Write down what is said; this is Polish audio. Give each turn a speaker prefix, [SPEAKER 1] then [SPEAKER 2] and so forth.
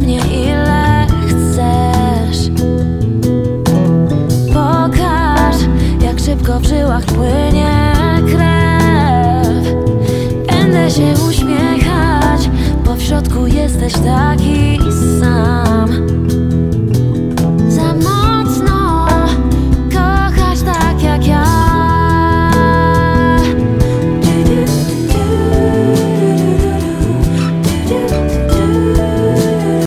[SPEAKER 1] mnie ile chcesz. Pokaż, jak szybko w żyłach płynie krew. Będę się uśmiechać, bo w środku jesteś taki